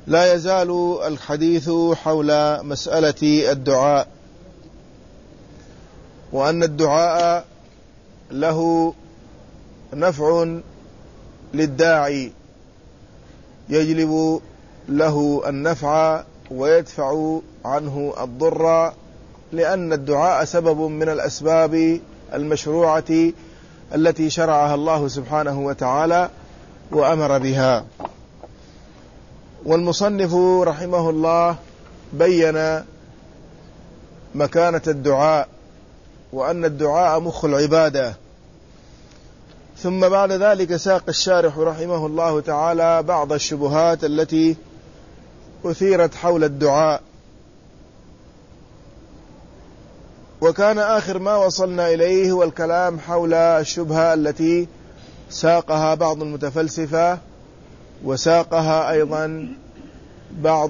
لا يزال الحديث حول مسألة الدعاء، وأن الدعاء له نفع للداعي يجلب له النفع ويدفع عنه الضر، لأن الدعاء سبب من الأسباب المشروعة التي شرعها الله سبحانه وتعالى وأمر بها. والمصنف رحمه الله بين مكانة الدعاء، وأن الدعاء مخ العبادة. ثم بعد ذلك ساق الشارح رحمه الله تعالى بعض الشبهات التي أثيرت حول الدعاء. وكان آخر ما وصلنا إليه هو الكلام حول الشبهة التي ساقها بعض المتفلسفة، وساقها أيضا بعض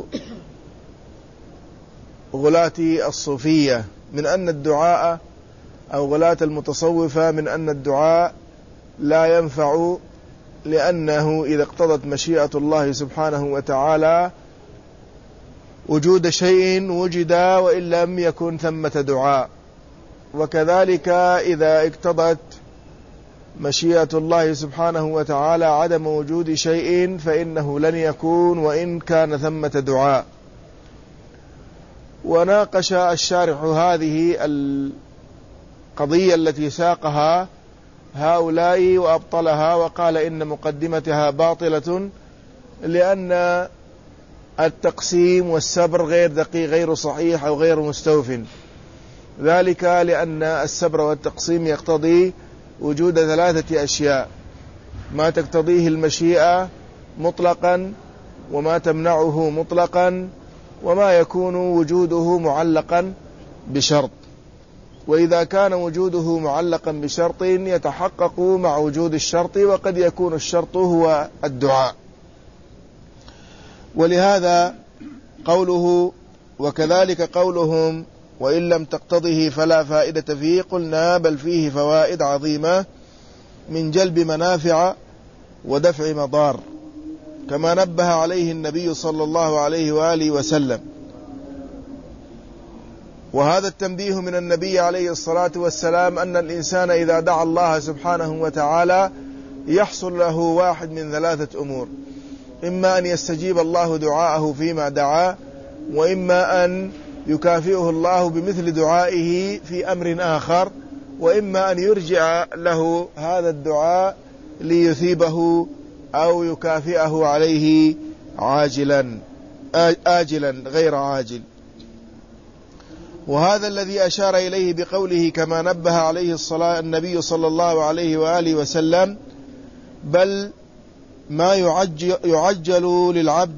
غلاة الصوفية، من أن الدعاء أو غلاة المتصوفة من أن الدعاء لا ينفع، لأنه إذا اقتضت مشيئة الله سبحانه وتعالى وجود شيء وجد وإن لم يكن ثمة دعاء، وكذلك إذا اقتضت مشيئة الله سبحانه وتعالى عدم وجود شيء فإنه لن يكون وإن كان ثمة دعاء. وناقش الشارح هذه القضية التي ساقها هؤلاء وأبطلها، وقال إن مقدمتها باطلة، لأن التقسيم والسبر غير دقيق، غير صحيح أو غير مستوف. ذلك لأن السبر والتقسيم يقتضي وجود ثلاثة أشياء: ما تقتضيه المشيئة مطلقا، وما تمنعه مطلقا، وما يكون وجوده معلقا بشرط. وإذا كان وجوده معلقا بشرط يتحقق مع وجود الشرط، وقد يكون الشرط هو الدعاء. ولهذا قوله وكذلك قولهم وإن لم تقتضه فلا فائدة فيه، قلنا بل فيه فوائد عظيمة من جلب منافع ودفع مضار، كما نبه عليه النبي صلى الله عليه وآله وسلم. وهذا التنبيه من النبي عليه الصلاة والسلام أن الإنسان إذا دعا الله سبحانه وتعالى يحصل له واحد من ثلاثة أمور: إما أن يستجيب الله دعاءه فيما دعا، وإما أن يكافئه الله بمثل دعائه في أمر آخر، وإما أن يرجع له هذا الدعاء ليثيبه أو يكافئه عليه آجلا غير عاجل. وهذا الذي أشار إليه بقوله كما نبه عليه النبي صلى الله عليه وآله وسلم: بل ما يعجل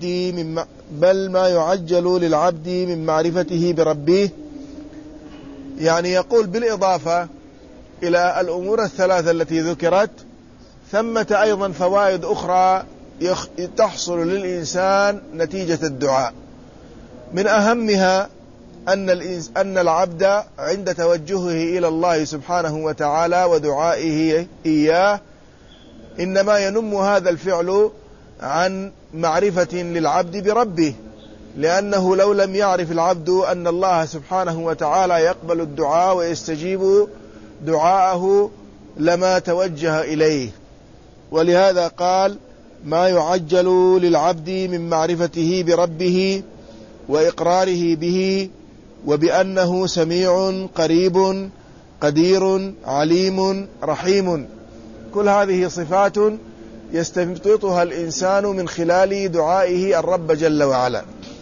للعبد من معرفته بربه، يعني يقول بالإضافة إلى الأمور الثلاثة التي ذكرت ثمة أيضا فوائد أخرى تحصل للإنسان نتيجة الدعاء. من أهمها أن العبد عند توجهه إلى الله سبحانه وتعالى ودعائه إياه إنما ينم هذا الفعل عن معرفة للعبد بربه، لأنه لو لم يعرف العبد أن الله سبحانه وتعالى يقبل الدعاء ويستجيب دعاءه لما توجه إليه. ولهذا قال: ما يعجل للعبد من معرفته بربه وإقراره به وبأنه سميع قريب قدير عليم رحيم. كل هذه صفات يستنبطها الإنسان من خلال دعائه الرب جل وعلا،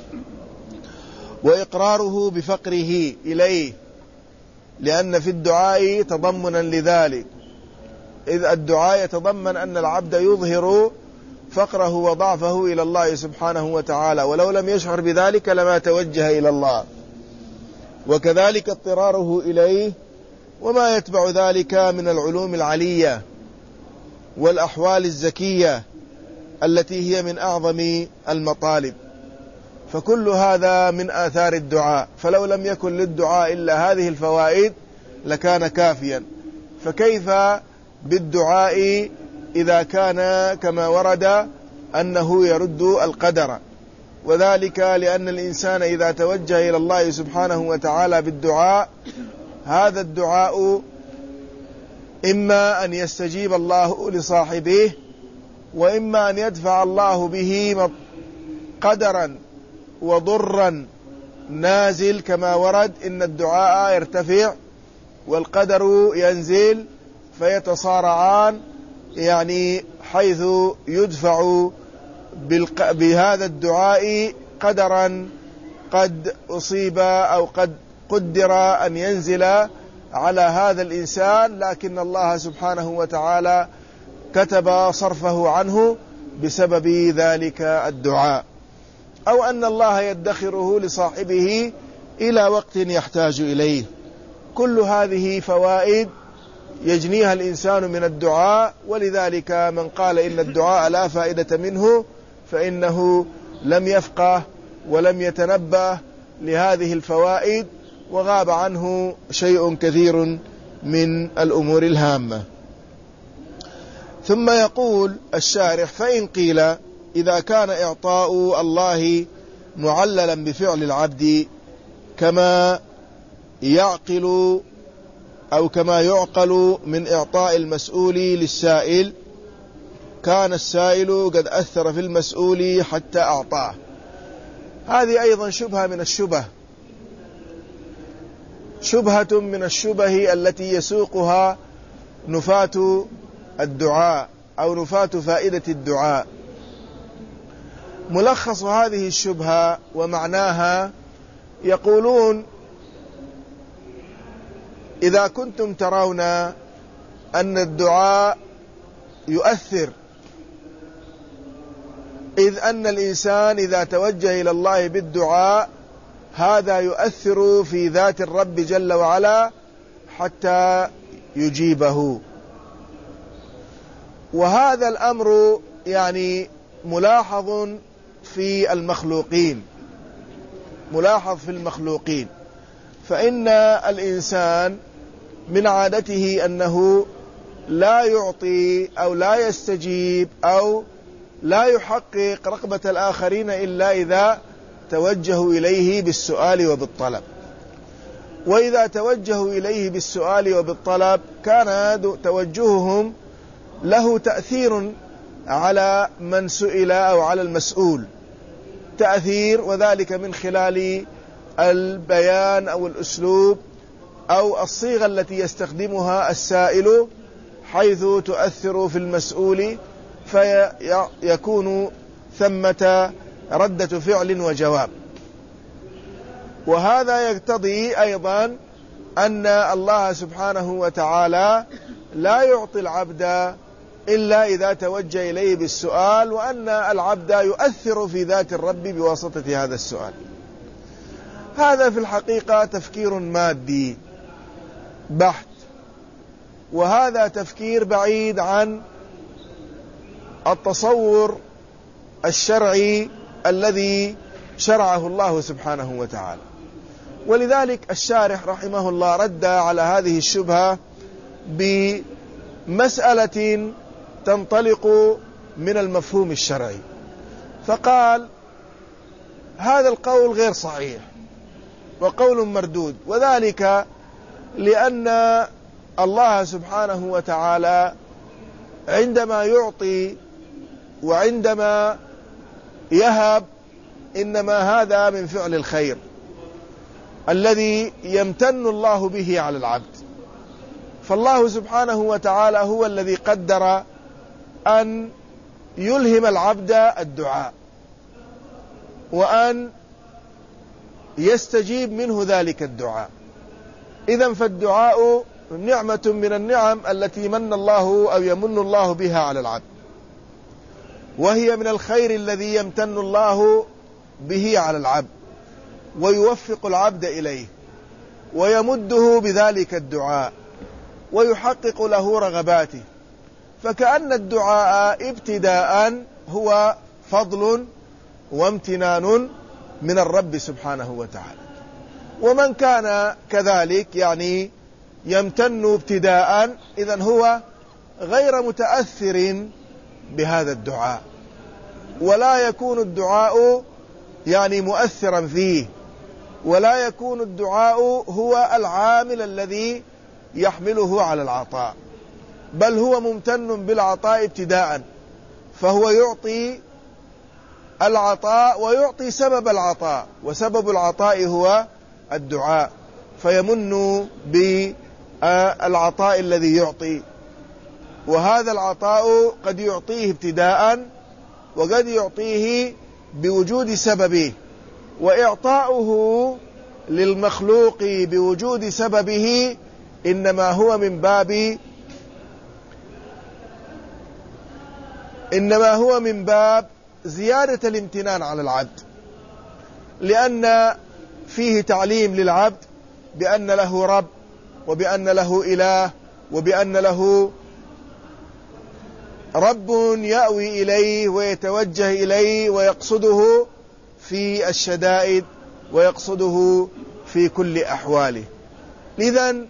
وإقراره بفقره إليه، لأن في الدعاء تضمنا لذلك، إذ الدعاء يتضمن أن العبد يظهر فقره وضعفه إلى الله سبحانه وتعالى، ولو لم يشعر بذلك لما توجه إلى الله. وكذلك اضطراره إليه وما يتبع ذلك من العلوم العلية والأحوال الزكية التي هي من أعظم المطالب. فكل هذا من آثار الدعاء، فلو لم يكن للدعاء إلا هذه الفوائد لكان كافيا، فكيف بالدعاء إذا كان كما ورد أنه يرد القدر؟ وذلك لأن الإنسان إذا توجه إلى الله سبحانه وتعالى بالدعاء، هذا الدعاء إما أن يستجيب الله لصاحبه، وإما أن يدفع الله به قدرا وضرا نازل، كما ورد إن الدعاء يرتفع والقدر ينزل فيتصارعان، يعني حيث يدفع بهذا الدعاء قدرا قد أصيب أو قد قدر أن ينزل على هذا الإنسان، لكن الله سبحانه وتعالى كتب صرفه عنه بسبب ذلك الدعاء، أو أن الله يدخره لصاحبه إلى وقت يحتاج إليه. كل هذه فوائد يجنيها الإنسان من الدعاء، ولذلك من قال إن الدعاء لا فائدة منه فإنه لم يفقه ولم يتنبه لهذه الفوائد، وغاب عنه شيء كثير من الأمور الهامة. ثم يقول الشارح: فإن قيل إذا كان إعطاء الله معللا بفعل العبد كما يعقل أو كما يعقل من إعطاء المسؤول للسائل، كان السائل قد أثر في المسؤول حتى أعطاه. هذه أيضا شبهة من الشبه، شبهة من الشبه التي يسوقها نفاة الدعاء أو نفاة فائدة الدعاء. ملخص هذه الشبهة ومعناها: يقولون إذا كنتم ترون أن الدعاء يؤثر، إذ أن الإنسان إذا توجه إلى الله بالدعاء هذا يؤثر في ذات الرب جل وعلا حتى يجيبه، وهذا الأمر يعني ملاحظ في المخلوقين، ملاحظ في المخلوقين، فإن الإنسان من عادته أنه لا يعطي أو لا يستجيب أو لا يحقق رغبة الآخرين إلا إذا توجهوا إليه بالسؤال وبالطلب. وإذا توجهوا إليه بالسؤال وبالطلب كان توجههم له تأثير على من سئل أو على المسؤول، تأثير، وذلك من خلال البيان أو الأسلوب أو الصيغة التي يستخدمها السائل، حيث تؤثر في المسؤول فيكون ثمة ردة فعل وجواب. وهذا يقتضي أيضا أن الله سبحانه وتعالى لا يعطي العبد إلا إذا توجه إليه بالسؤال، وأن العبد يؤثر في ذات الرب بواسطة هذا السؤال. هذا في الحقيقة تفكير مادي بحت، وهذا تفكير بعيد عن التصور الشرعي الذي شرعه الله سبحانه وتعالى. ولذلك الشارح رحمه الله رد على هذه الشبهة بمسألة تنطلق من المفهوم الشرعي، فقال: هذا القول غير صحيح وقول مردود، وذلك لأن الله سبحانه وتعالى عندما يعطي وعندما يهب إنما هذا من فعل الخير الذي يمتن الله به على العبد. فالله سبحانه وتعالى هو الذي قدر أن يلهم العبد الدعاء وأن يستجيب منه ذلك الدعاء. إذن فالدعاء نعمة من النعم التي من الله أو يمن الله بها على العبد، وهي من الخير الذي يمتن الله به على العبد ويوفق العبد إليه ويمده بذلك الدعاء ويحقق له رغباته. فكأن الدعاء ابتداء هو فضل وامتنان من الرب سبحانه وتعالى، ومن كان كذلك يعني يمتن ابتداء إذن هو غير متأثر بهذا الدعاء، ولا يكون الدعاء يعني مؤثرا فيه، ولا يكون الدعاء هو العامل الذي يحمله على العطاء، بل هو ممتن بالعطاء ابتداء، فهو يعطي العطاء ويعطي سبب العطاء، وسبب العطاء هو الدعاء، فيمن بالعطاء الذي يعطي. وهذا العطاء قد يعطيه ابتداء وقد يعطيه بوجود سببه، وإعطاؤه للمخلوق بوجود سببه إنما هو من باب زيادة الامتنان على العبد، لأن فيه تعليم للعبد بأن له رب، وبأن له إله، وبأن له رب يأوي إليه ويتوجه إليه ويقصده في الشدائد ويقصده في كل أحواله. إذن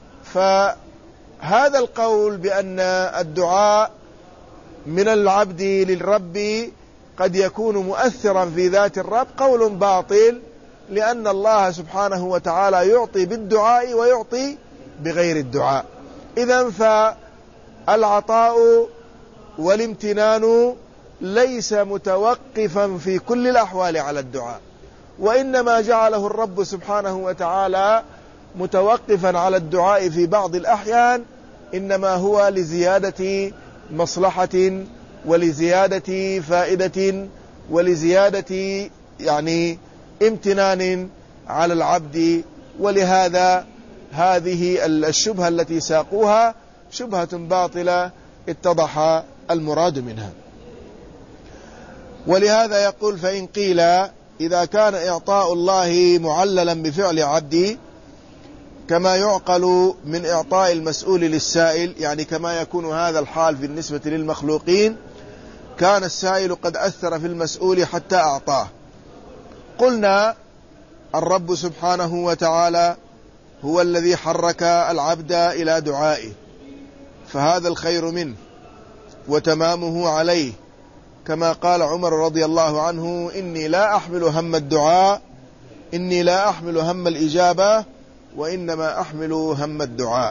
فهذا القول بأن الدعاء من العبد للرب قد يكون مؤثرا في ذات الرب قول باطل، لأن الله سبحانه وتعالى يعطي بالدعاء ويعطي بغير الدعاء. إذن فالعطاء والامتنان ليس متوقفا في كل الأحوال على الدعاء، وإنما جعله الرب سبحانه وتعالى متوقفا على الدعاء في بعض الأحيان، إنما هو لزيادة مصلحة ولزيادة فائدة ولزيادة يعني امتنان على العبد. ولهذا هذه الشبهة التي ساقوها شبهة باطلة اتضح المراد منها. ولهذا يقول: فإن قيل إذا كان إعطاء الله معللا بفعل عبدي كما يعقل من إعطاء المسؤول للسائل، يعني كما يكون هذا الحال بالنسبة للمخلوقين، كان السائل قد أثر في المسؤول حتى أعطاه. قلنا: الرب سبحانه وتعالى هو الذي حرك العبد إلى دعائه، فهذا الخير منه وتمامه عليه، كما قال عمر رضي الله عنه: إني لا أحمل هم الدعاء، إني لا أحمل هم الإجابة، وإنما أحمل هم الدعاء.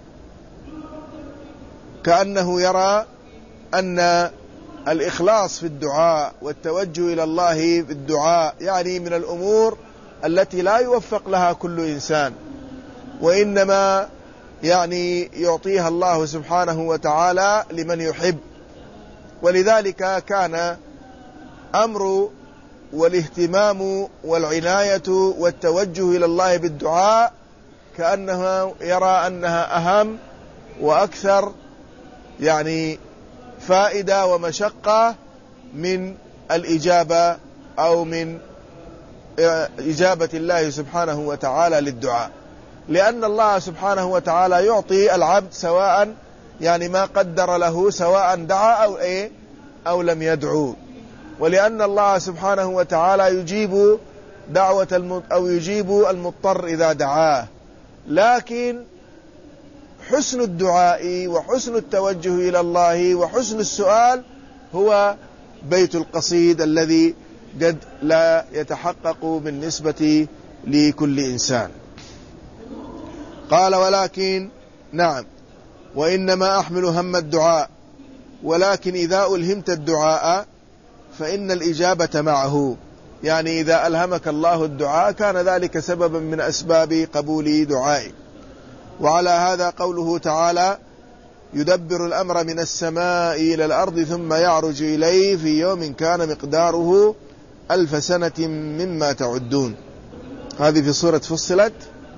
كأنه يرى أن الإخلاص في الدعاء والتوجه إلى الله بالدعاء يعني من الأمور التي لا يوفق لها كل إنسان، وإنما يعني يعطيها الله سبحانه وتعالى لمن يحب. ولذلك كان أمر والاهتمام والعناية والتوجه إلى الله بالدعاء كأنه يرى أنها أهم وأكثر يعني فائدة ومشقة من الإجابة أو من إجابة الله سبحانه وتعالى للدعاء، لأن الله سبحانه وتعالى يعطي العبد سواء يعني ما قدر له، سواء دعا أو لم يدعو، ولأن الله سبحانه وتعالى يجيب دعوة أو يجيب المضطر إذا دعاه. لكن حسن الدعاء وحسن التوجه إلى الله وحسن السؤال هو بيت القصيد الذي قد لا يتحقق بالنسبة لكل إنسان. قال: ولكن نعم، وإنما أحمل هم الدعاء، ولكن إذا ألهمت الدعاء فإن الإجابة معه، يعني إذا ألهمك الله الدعاء كان ذلك سببا من أسباب قبول دعائك. وعلى هذا قوله تعالى: يدبر الأمر من السماء إلى الأرض ثم يعرج إليه في يوم كان مقداره 1000 سنة مما تعدون. هذه في سورة فصلت.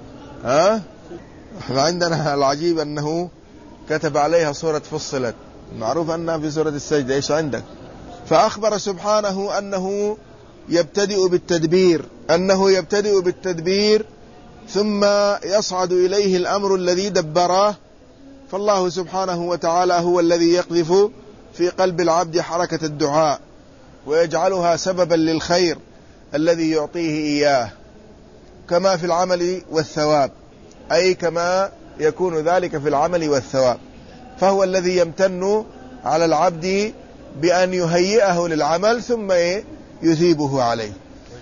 عندنا العجيب أنه كتب عليها سورة فصلت، معروف أنها في سورة السجدة. إيش عندك؟ فأخبر سبحانه أنه يبتدئ بالتدبير ثم يصعد إليه الأمر الذي دبره. فالله سبحانه وتعالى هو الذي يقذف في قلب العبد حركة الدعاء ويجعلها سببا للخير الذي يعطيه إياه، كما في العمل والثواب، أي كما يكون ذلك في العمل والثواب. فهو الذي يمتن على العبد بأن يهيئه للعمل ثم يثيبه عليه.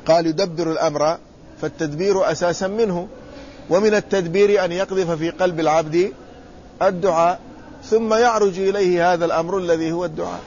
قال يدبر الأمر، فالتدبير أساسا منه، ومن التدبير أن يقذف في قلب العبد الدعاء، ثم يعرج إليه هذا الأمر الذي هو الدعاء.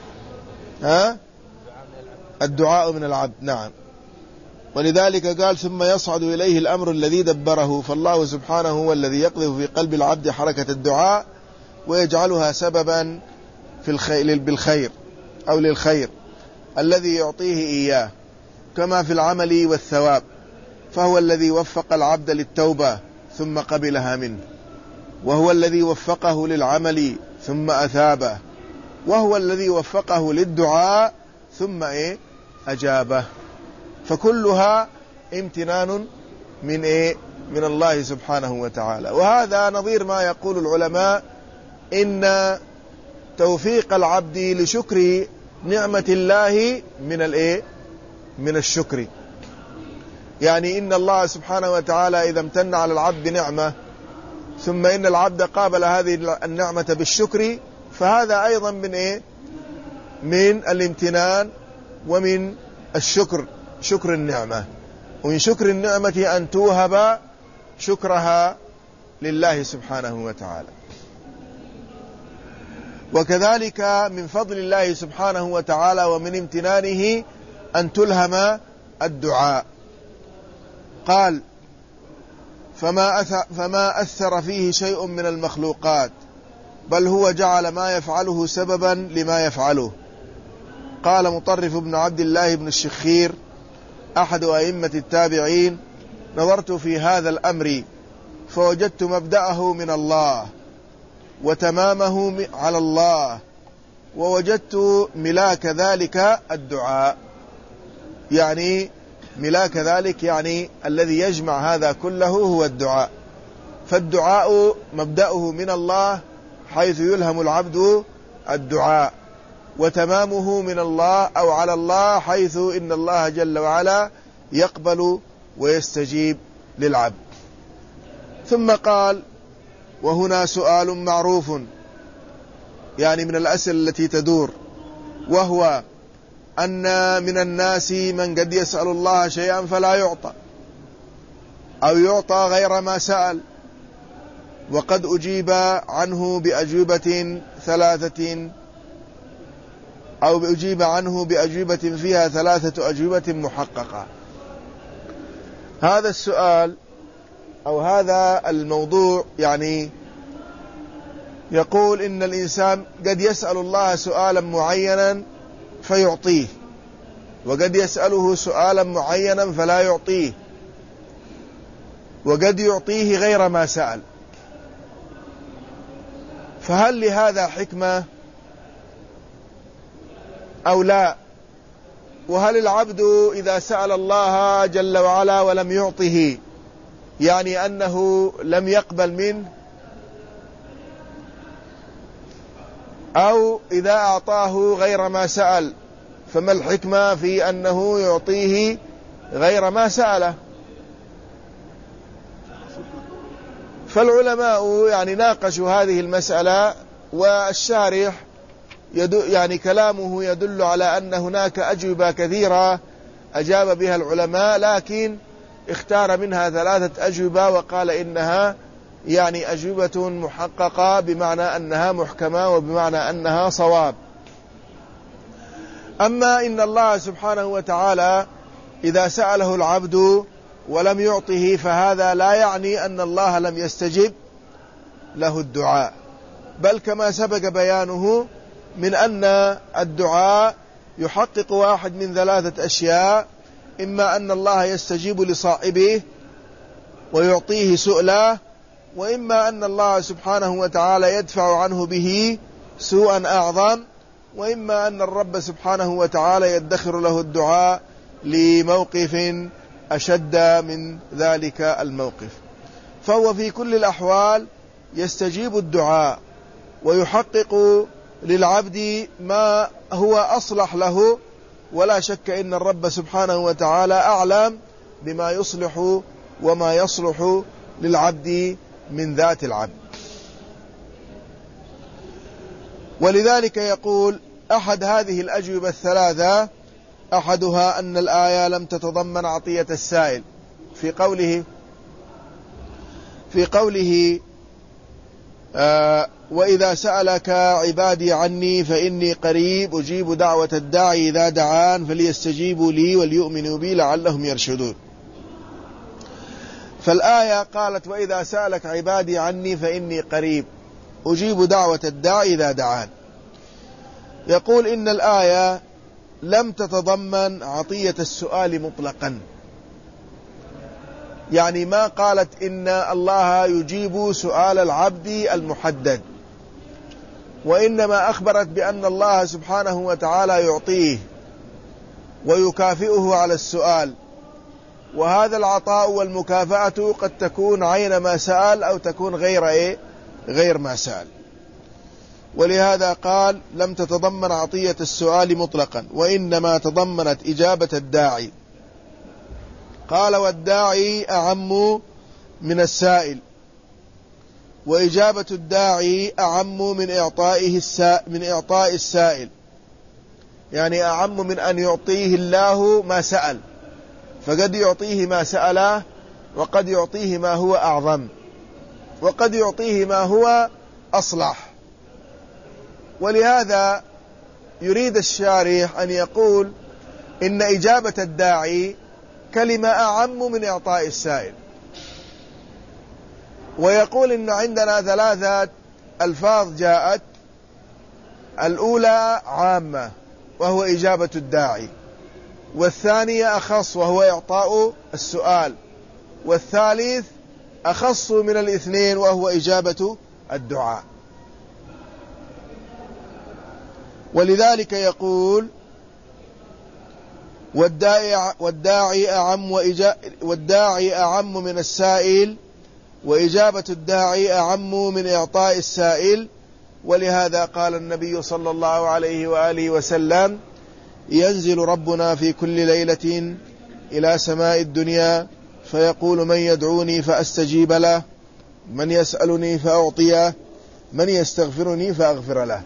الدعاء من العبد، نعم. ولذلك قال ثم يصعد إليه الأمر الذي دبره، فالله سبحانه هو الذي يقذف في قلب العبد حركة الدعاء ويجعلها سببا بالخير أو للخير الذي يعطيه إياه، كما في العمل والثواب، فهو الذي وفق العبد للتوبة ثم قبلها منه، وهو الذي وفقه للعمل ثم أثابه، وهو الذي وفقه للدعاء ثم أجابه. فكلها امتنان من الله سبحانه وتعالى. وهذا نظير ما يقول العلماء إن توفيق العبد لشكر نعمة الله من الشكر. يعني إن الله سبحانه وتعالى إذا امتن على العبد بنعمة ثم إن العبد قابل هذه النعمة بالشكر، فهذا أيضا من الامتنان ومن الشكر، شكر النعمة. ومن شكر النعمة أن توهب شكرها لله سبحانه وتعالى. وكذلك من فضل الله سبحانه وتعالى ومن امتنانه أن تلهم قال فما أثر فيه شيء من المخلوقات، بل هو جعل ما يفعله سببا لما يفعله. قال مطرف بن عبد الله بن الشخير أحد أئمة التابعين: نظرت في هذا الأمر فوجدت مبدأه من الله وتمامه على الله، ووجدت ملاك ذلك الدعاء. يعني ملاك ذلك يعني الذي يجمع هذا كله هو الدعاء. فالدعاء مبدأه من الله حيث يلهم العبد الدعاء، وتمامه من الله أو على الله حيث إن الله جل وعلا يقبل ويستجيب للعبد. ثم قال: وهنا سؤال معروف، يعني من الأسئلة التي تدور، وهو أن من الناس من قد يسأل الله شيئا فلا يعطى، أو يعطى غير ما سأل، وقد أجيب عنه بأجوبة ثلاثة، أو أجيب عنه بأجوبة فيها 3 أجوبة محققة. هذا السؤال أو هذا الموضوع يعني يقول إن الإنسان قد يسأل الله سؤالا معينا فيعطيه، وقد يسأله سؤالا معينا فلا يعطيه، وقد يعطيه غير ما سأل. فهل لهذا حكمة أو لا؟ وهل العبد إذا سأل الله جل وعلا ولم يعطه يعني أنه لم يقبل منه، أو إذا أعطاه غير ما سأل فما الحكمة في أنه يعطيه غير ما سأله؟ فالعلماء يعني ناقشوا هذه المسألة، والشارح يعني كلامه يدل على أن هناك أجوبة كثيرة أجاب بها العلماء، لكن اختار منها 3 أجوبة وقال إنها يعني أجوبة محققة، بمعنى أنها محكمة وبمعنى أنها صواب. أما إن الله سبحانه وتعالى إذا سأله العبد ولم يعطه فهذا لا يعني أن الله لم يستجب له الدعاء، بل كما سبق بيانه من أن الدعاء يحقق واحد من 3 أشياء: إما أن الله يستجيب لصائبه ويعطيه سؤله، وإما أن الله سبحانه وتعالى يدفع عنه به سوءا أعظم، وإما أن الرب سبحانه وتعالى يدخر له الدعاء لموقف أشد من ذلك الموقف. فهو في كل الأحوال يستجيب الدعاء ويحقق للعبد ما هو أصلح له، ولا شك إن الرب سبحانه وتعالى أعلم بما يصلح وما يصلح للعبد من ذات العبد. ولذلك يقول أحد هذه الأجوبة 3 أحدها أن الآية لم تتضمن عطية السائل في قوله وإذا سألك عبادي عني فإني قريب أجيب دعوة الداعي إذا دعان فليستجيبوا لي وليؤمنوا بي لعلهم يرشدون. فالآية قالت وإذا سألك عبادي عني فإني قريب أجيب دعوة الداعي إذا دعان. يقول إن الآية لم تتضمن عطية السؤال مطلقا، يعني ما قالت إن الله يجيب سؤال العبد المحدد، وإنما أخبرت بأن الله سبحانه وتعالى يعطيه ويكافئه على السؤال، وهذا العطاء والمكافأة قد تكون عين ما سأل أو تكون غير ما سأل. ولهذا قال لم تتضمن عطية السؤال مطلقا، وإنما تضمنت إجابة الداعي. قال والداعي أعم من السائل، وإجابة الداعي أعم من إعطاء السائل، يعني أعم من أن يعطيه الله ما سأل، فقد يعطيه ما سأله، وقد يعطيه ما هو أعظم، وقد يعطيه ما هو أصلح. ولهذا يريد الشارح أن يقول إن إجابة الداعي كلمة أعم من إعطاء السائل، ويقول إن عندنا 3 ألفاظ جاءت، الأولى عامة وهو إجابة الداعي، والثانية أخص وهو إعطاء السؤال، والثالث أخص من الاثنين وهو إجابة الدعاء. ولذلك يقول والداعي أعم من السائل، وإجابة الداعي أعم من إعطاء السائل. ولهذا قال النبي صلى الله عليه وآله وسلم ينزل ربنا في كل ليلة إلى سماء الدنيا فيقول من يدعوني فأستجيب له، من يسألني فأعطيه، من يستغفرني فأغفر له.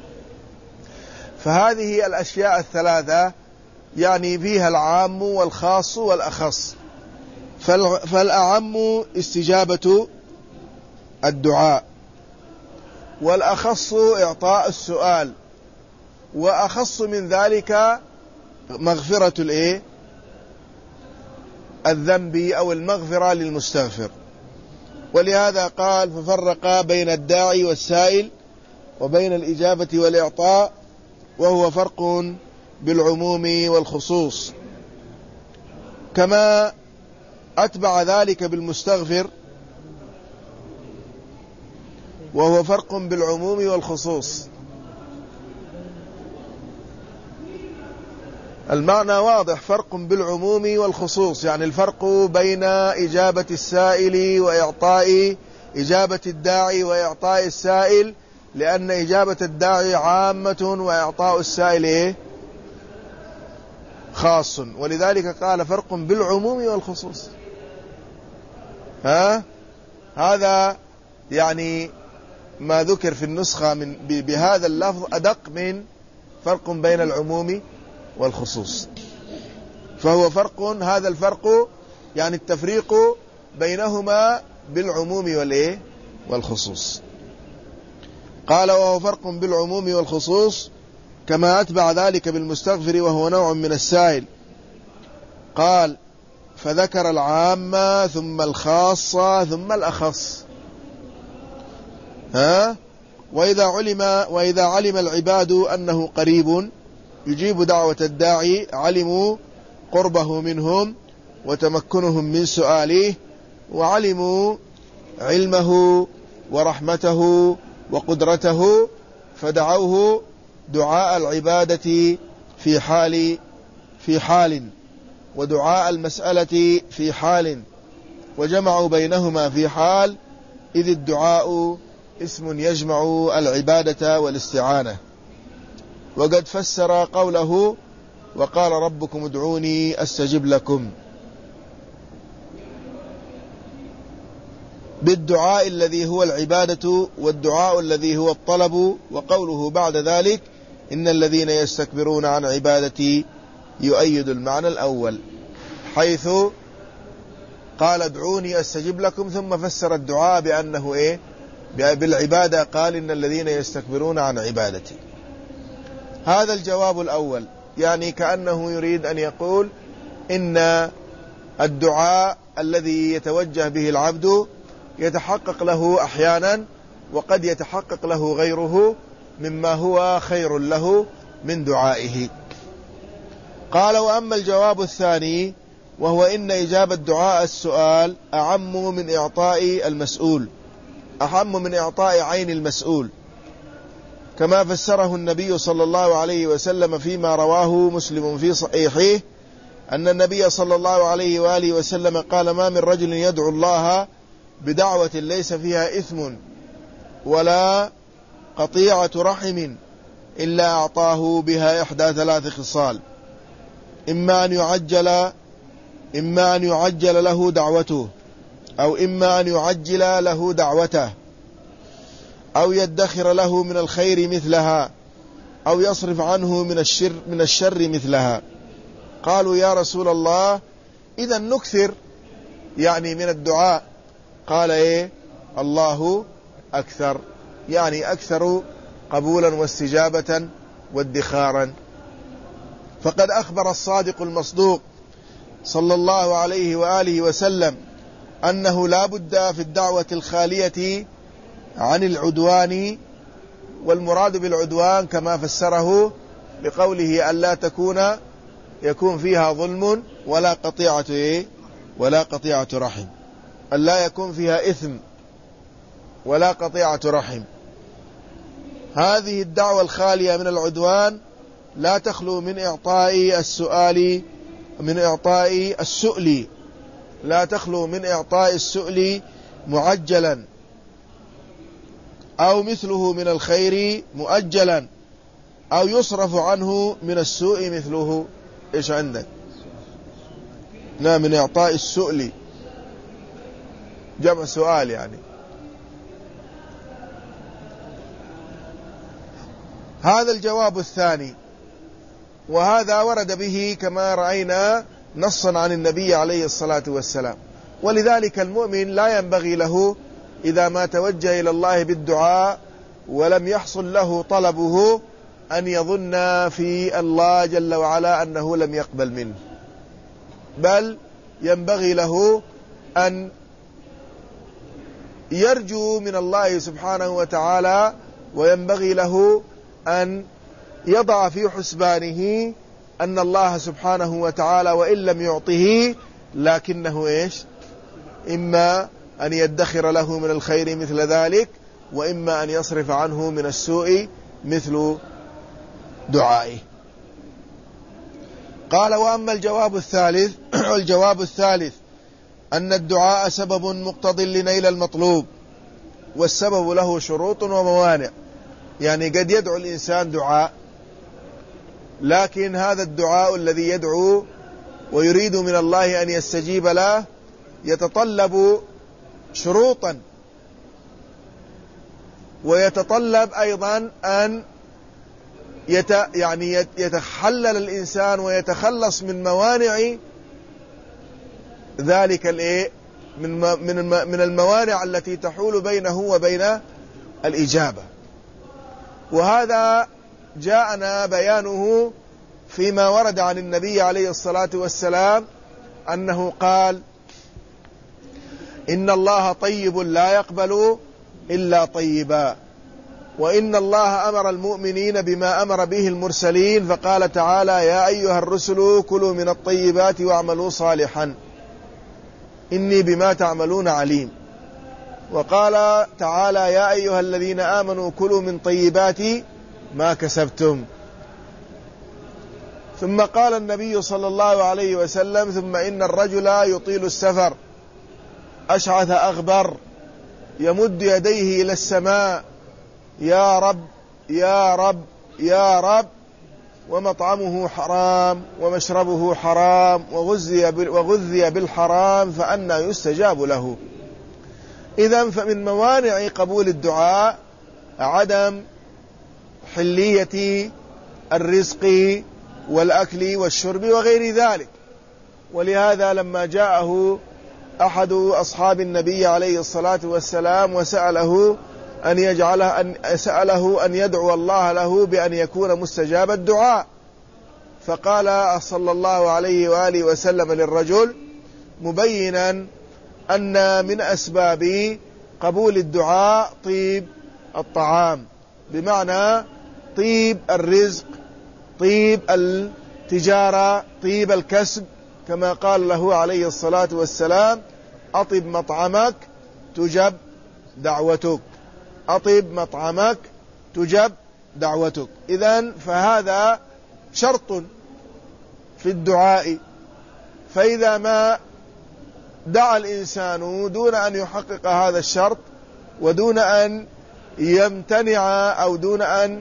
فهذه الأشياء 3 يعني فيها العام والخاص والأخص. فالأعم استجابة الدعاء، والأخص إعطاء السؤال، وأخص من ذلك مغفرة الذنب أو المغفرة للمستغفر. ولهذا قال ففرق بين الداعي والسائل وبين الإجابة والإعطاء، وهو فرق بالعموم والخصوص. كما أتبع ذلك بالمستغفر، وهو فرق بالعموم والخصوص. المعنى واضح، فرق بالعموم والخصوص، يعني الفرق بين إجابة السائل وإعطاء إجابة الداعي وإعطاء السائل، لأن إجابة الداعي عامة وإعطاء السائل خاص. ولذلك قال فرق بالعموم والخصوص. هذا يعني ما ذكر في النسخة بهذا اللفظ أدق من فرق بين العموم والخصوص. فهو فرق، هذا الفرق يعني التفريق بينهما بالعموم والخصوص. قال وهو فرق بالعموم والخصوص، كما أتبع ذلك بالمستغفر وهو نوع من السائل. قال فذكر العامة ثم الخاصة ثم الأخص. وإذا علم العباد أنه قريب يجيب دعوة الداعي علموا قربه منهم وتمكنهم من سؤاله، وعلموا علمه ورحمته وقدرته، فدعوه دعاء العبادة في حال ودعاء المسألة في حال، وجمعوا بينهما في حال، إذ الدعاء اسم يجمع العبادة والاستعانة. وقد فسر قوله وقال ربكم ادعوني أستجب لكم بالدعاء الذي هو العبادة، والدعاء الذي هو الطلب. وقوله بعد ذلك إن الذين يستكبرون عن عبادتي يؤيد المعنى الأول، حيث قال ادعوني أستجب لكم، ثم فسر الدعاء بأنه بالعبادة، قال إن الذين يستكبرون عن عبادتي. هذا الجواب الأول، يعني كأنه يريد أن يقول إن الدعاء الذي يتوجه به العبد يتحقق له أحيانا، وقد يتحقق له غيره مما هو خير له من دعائه. قال وأما الجواب الثاني، وهو إن إجابة دعاء السؤال أعم من إعطاء المسؤول، أعم من إعطاء عين المسؤول، كما فسره النبي صلى الله عليه وسلم فيما رواه مسلم في صحيحه أن النبي صلى الله عليه وآله وسلم قال ما من رجل يدعو الله بدعوة ليس فيها إثم ولا قطيعة رحم إلا أعطاه بها إحدى ثلاث خصال: إما أن يعجل له دعوته، أو إما أن يعجل له دعوته، أو يدخر له من الخير مثلها، أو يصرف عنه من الشر مثلها. قالوا يا رسول الله إذا نكثر يعني من الدعاء؟ قال الله أكثر، يعني أكثر قبولا واستجابة وادخارا. فقد أخبر الصادق المصدوق صلى الله عليه وآله وسلم أنه لا بد في الدعوة الخالية عن العدوان، والمراد بالعدوان كما فسره بقوله ألا يكون فيها ظلم ولا قطيعة رحم، ألا يكون فيها إثم ولا قطيعة رحم. هذه الدعوة الخالية من العدوان لا تخلو من إعطاء السؤل، لا تخلو من إعطاء السؤل معجلا، أو مثله من الخير مؤجلا، أو يصرف عنه من السوء مثله. إيش عندك؟ من إعطاء السؤل جمع سؤال يعني. هذا الجواب الثاني، وهذا ورد به كما رأينا نصا عن النبي عليه الصلاة والسلام. ولذلك المؤمن لا ينبغي له إذا ما توجه إلى الله بالدعاء ولم يحصل له طلبه أن يظن في الله جل وعلا أنه لم يقبل منه، بل ينبغي له أن يرجو من الله سبحانه وتعالى، وينبغي له أن يضع في حسبانه أن الله سبحانه وتعالى وإن لم يعطه لكنه إما أن يدخر له من الخير مثل ذلك، وإما أن يصرف عنه من السوء مثل دعائه. قال وأما الجواب الثالث أن الدعاء سبب مقتض لنيل المطلوب، والسبب له شروط وموانع. يعني قد يدعو الإنسان دعاء، لكن هذا الدعاء الذي يدعو ويريد من الله أن يستجيب له يتطلب شروطا، ويتطلب أيضا أن يتحلل الإنسان ويتخلص من موانع ذلك من الموانع التي تحول بينه وبين الإجابة. وهذا جاءنا بيانه فيما ورد عن النبي عليه الصلاة والسلام أنه قال إن الله طيب لا يقبل إلا طيبا، وإن الله أمر المؤمنين بما أمر به المرسلين، فقال تعالى يا أيها الرسل كلوا من الطيبات واعملوا صالحا إني بما تعملون عليم. وقال تعالى يا أيها الذين آمنوا كلوا من طيبات ما كسبتم. ثم قال النبي صلى الله عليه وسلم ثم إن الرجل يطيل السفر أشعث أغبر يمد يديه إلى السماء يا رب يا رب يا رب، ومطعمه حرام ومشربه حرام وغذي بالحرام فأنى يستجاب له. إذن فمن موانع قبول الدعاء عدم حلية الرزق والأكل والشرب وغير ذلك. ولهذا لما جاءه أحد أصحاب النبي عليه الصلاة والسلام وسأله أن يدعو الله له بأن يكون مستجاب الدعاء، فقال صلى الله عليه وآله وسلم للرجل مبينا أن من أسباب قبول الدعاء طيب الطعام، بمعنى طيب الرزق، طيب التجارة، طيب الكسب، كما قال له عليه الصلاة والسلام أطب مطعمك تجب دعوتك، أطب مطعمك تجب دعوتك. إذن فهذا شرط في الدعاء، فإذا ما دعا الإنسان دون أن يحقق هذا الشرط ودون أن يمتنع أو دون أن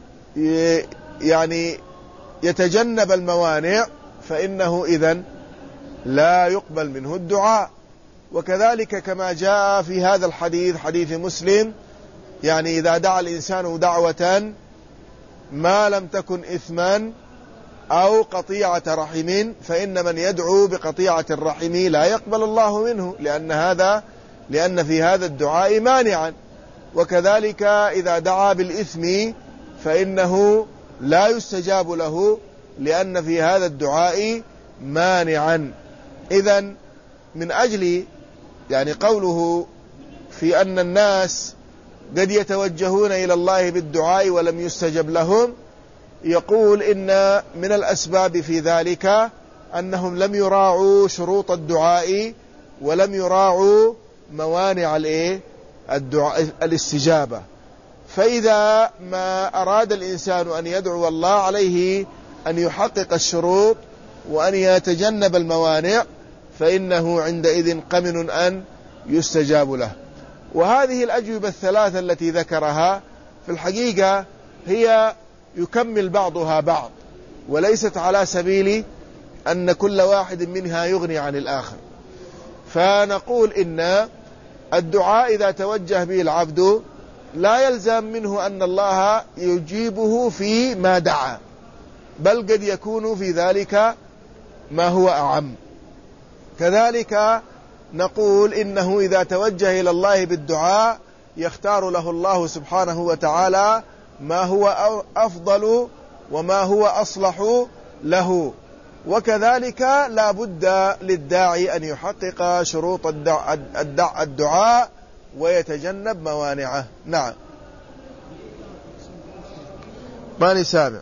يعني يتجنب الموانع فإنه إذن لا يقبل منه الدعاء. وكذلك كما جاء في هذا الحديث حديث مسلم، يعني إذا دعا الإنسان دعوة ما لم تكن إثما أو قطيعة رحم فإن من يدعو بقطيعة الرحم لا يقبل الله منه، لأن في هذا الدعاء مانعا. وكذلك إذا دعا بالإثم فإنه لا يستجاب له، لأن في هذا الدعاء مانعا. إذن من أجل يعني قوله في أن الناس قد يتوجهون إلى الله بالدعاء ولم يستجب لهم، يقول إن من الأسباب في ذلك أنهم لم يراعوا شروط الدعاء ولم يراعوا موانع الدعاء الاستجابة. فإذا ما أراد الإنسان أن يدعو الله عليه أن يحقق الشروط وأن يتجنب الموانع، فإنه عندئذ قمن أن يستجاب له. وهذه الأجوبة الثلاثة التي ذكرها في الحقيقة هي يكمل بعضها بعض، وليست على سبيل أن كل واحد منها يغني عن الآخر. فنقول إن الدعاء إذا توجه به العبد لا يلزم منه أن الله يجيبه في ما دعا، بل قد يكون في ذلك ما هو أعم. كذلك نقول إنه إذا توجه إلى الله بالدعاء يختار له الله سبحانه وتعالى ما هو أفضل وما هو أصلح له. وكذلك لا بد للداعي أن يحقق شروط الدعاء ويتجنب موانعه. نعم. ماني سامع.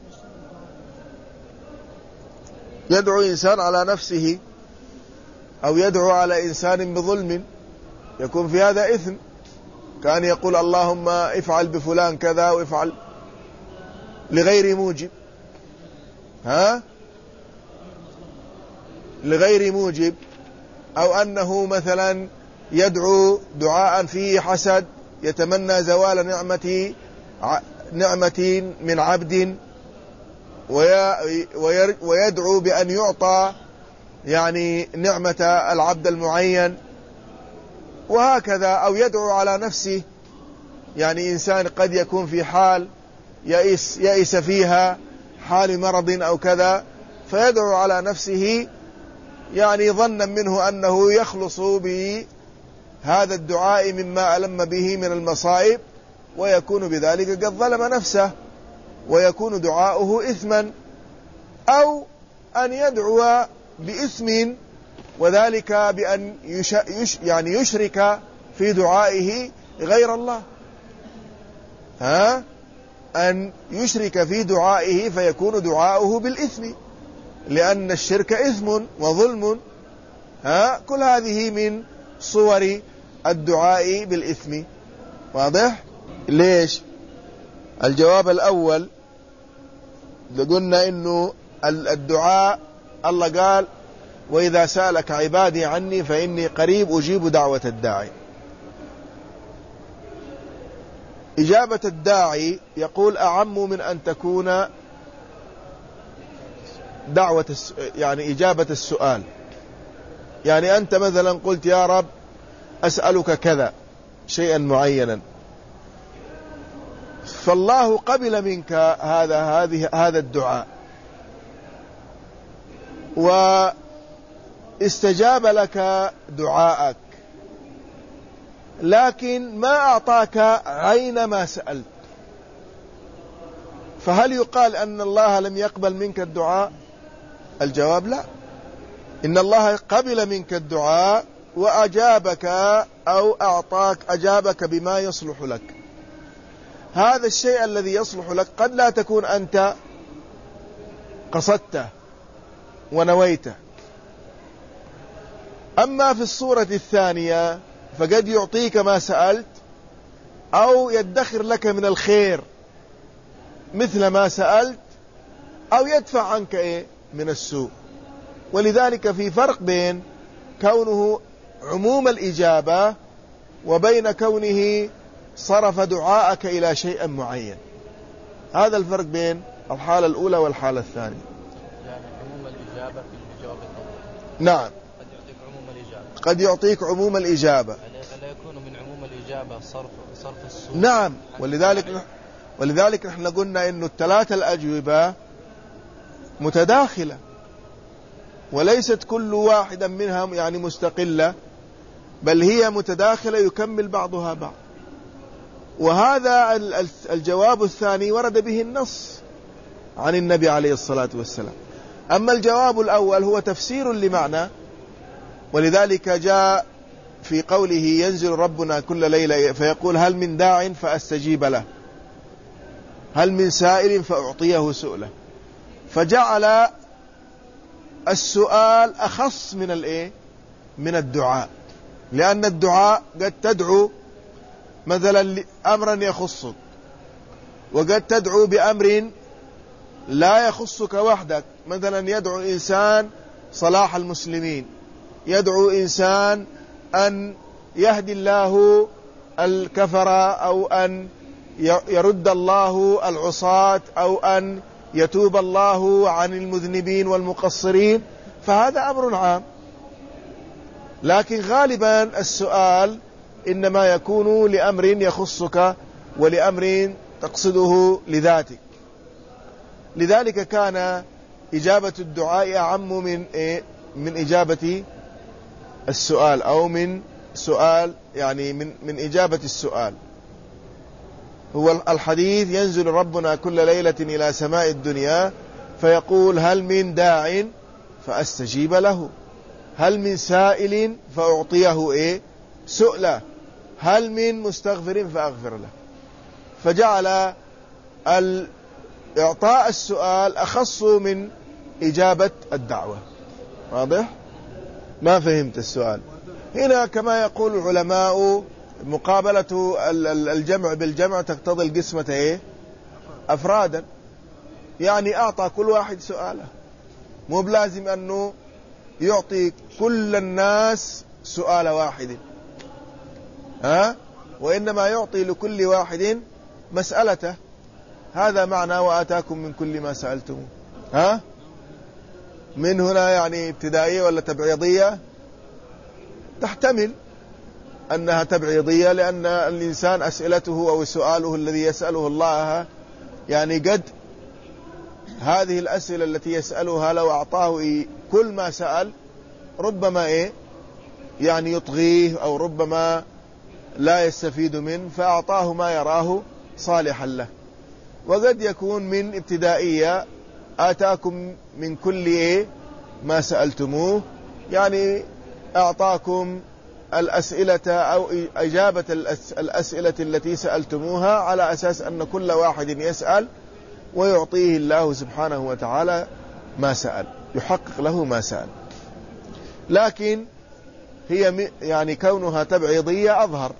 يدعو إنسان على نفسه أو يدعو على إنسان بظلم يكون في هذا إثم، كان يقول اللهم افعل بفلان كذا وافعل لغير موجب، لغير موجب، أو أنه مثلا يدعو دعاء فيه حسد، يتمنى زوال نعمة من عبد ويدعو بأن يعطى يعني نعمة العبد المعين، وهكذا. أو يدعو على نفسه، يعني إنسان قد يكون في حال يئس فيها، حال مرض أو كذا، فيدعو على نفسه يعني ظنا منه أنه يخلص بهذا الدعاء مما ألم به من المصائب، ويكون بذلك قد ظلم نفسه ويكون دعاؤه إثما. أو أن يدعو بإثم، وذلك بأن يعني يشرك في دعائه غير الله، أن يشرك في دعائه فيكون دعاؤه بالإثم، لأن الشرك إثم وظلم. كل هذه من صور الدعاء بالإثم. واضح؟ ليش؟ الجواب الأول قلنا إنه الدعاء الله قال وإذا سألك عبادي عني فإني قريب أجيب دعوة الداعي. إجابة الداعي يقول أعم من أن تكون يعني إجابة السؤال. يعني أنت مثلا قلت يا رب أسألك كذا شيئا معينا، فالله قبل منك هذا الدعاء، واستجاب لك دعاءك، لكن ما أعطاك عين ما سألت، فهل يقال أن الله لم يقبل منك الدعاء؟ الجواب لا، إن الله قبل منك الدعاء وأجابك أو أجابك بما يصلح لك. هذا الشيء الذي يصلح لك قد لا تكون أنت قصدته ونويته. أما في الصورة الثانية فقد يعطيك ما سألت أو يدخر لك من الخير مثل ما سألت أو يدفع عنك من السوء. ولذلك في فرق بين كونه عموم الإجابة وبين كونه صرف دعاءك إلى شيء معين. هذا الفرق بين الحالة الأولى والحالة الثانية. يعني عموم الإجابة في الجواب الأول. نعم، قد يعطيك عموم الإجابة. قد يعطيك عموم الإجابة. ألا يكون من عموم الإجابة صرف السوء؟ نعم، ولذلك نحن قلنا إنه الثلاثة الأجوبة متداخلة، وليست كل واحدة منها يعني مستقلة، بل هي متداخلة يكمل بعضها بعض. وهذا الجواب الثاني ورد به النص عن النبي عليه الصلاة والسلام. أما الجواب الأول هو تفسير لمعنى، ولذلك جاء في قوله ينزل ربنا كل ليلة فيقول هل من داع فأستجيب له، هل من سائل فأعطيه سؤله، فجعل السؤال أخص من الدعاء، لأن الدعاء قد تدعو مثلا أمرا يخصك، وقد تدعو بأمر لا يخصك وحدك. مثلا يدعو إنسان صلاح المسلمين، يدعو إنسان أن يهدي الله الكفرة، أو أن يرد الله العصاة، أو أن يتوب الله عن المذنبين والمقصرين، فهذا أمر عام. لكن غالبا السؤال إنما يكون لأمر يخصك ولأمر تقصده لذاتك. لذلك كان إجابة الدعاء أعم من إجابة السؤال، أو من سؤال يعني من إجابة السؤال. هو الحديث ينزل ربنا كل ليلة إلى سماء الدنيا فيقول هل من داع فأستجيب له، هل من سائل فأعطيه سؤله، هل من مستغفر فأغفر له. فجعل إعطاء السؤال أخص من إجابة الدعوة. واضح؟ ما فهمت السؤال هنا. كما يقول العلماء مقابلة الجمع بالجمع تقتضي القسمة أفرادا، يعني أعطى كل واحد سؤاله، مو بلازم أنه يعطي كل الناس سؤال واحد، وإنما يعطي لكل واحد مسألته. هذا معنى وآتاكم من كل ما سألتم. من هنا يعني ابتدائية ولا تبعيضية؟ تحتمل أنها تبعيضية، لأن الإنسان أسئلته أو سؤاله الذي يسأله الله يعني قد هذه الأسئلة التي يسألها لو أعطاه كل ما سأل ربما يعني يطغيه، أو ربما لا يستفيد منه، فأعطاه ما يراه صالحا له. وقد يكون من ابتدائية آتاكم من كل ما سألتموه، يعني أعطاكم الأسئلة أو إجابة الأسئلة التي سألتموها على أساس أن كل واحد يسأل ويعطيه الله سبحانه وتعالى ما سأل، يحقق له ما سأل. لكن هي يعني كونها تبعيضية أظهر،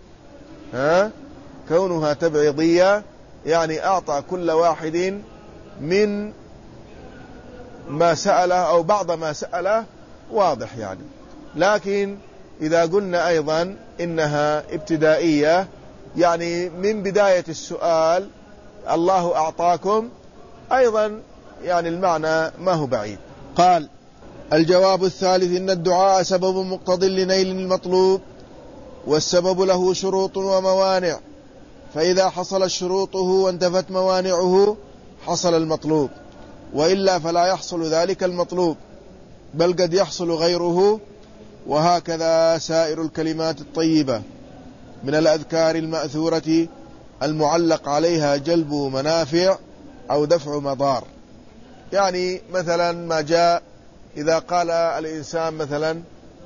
كونها تبعيضية يعني أعطى كل واحد من ما سأله أو بعض ما سأله، واضح يعني. لكن إذا قلنا أيضا إنها ابتدائية، يعني من بداية السؤال الله أعطاكم، أيضا يعني المعنى ما هو بعيد. قال الجواب الثالث إن الدعاء سبب مقتض لنيل المطلوب، والسبب له شروط وموانع، فإذا حصلت شروطه وانتفت موانعه حصل المطلوب، وإلا فلا يحصل ذلك المطلوب. بل قد يحصل غيره. وهكذا سائر الكلمات الطيبة من الأذكار المأثورة المعلق عليها جلب منافع أو دفع مضار. يعني مثلا ما جاء إذا قال الإنسان مثلا